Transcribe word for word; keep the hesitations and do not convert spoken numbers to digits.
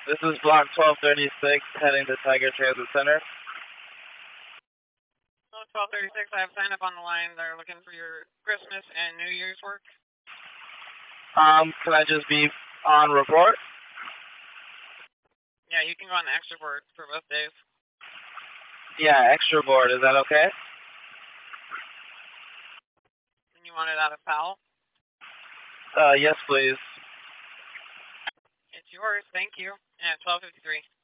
This is block twelve thirty-six, heading to Tiger Transit Center. twelve thirty-six, I have signed up on the line. They're looking for your Christmas and New Year's work. Um, can I just be on report? Yeah, you can go on the extra board for both days. Yeah, extra board. Is that okay? And you want it out of foul? Uh, yes, please. It's yours. Thank you. Yeah, twelve fifty-three.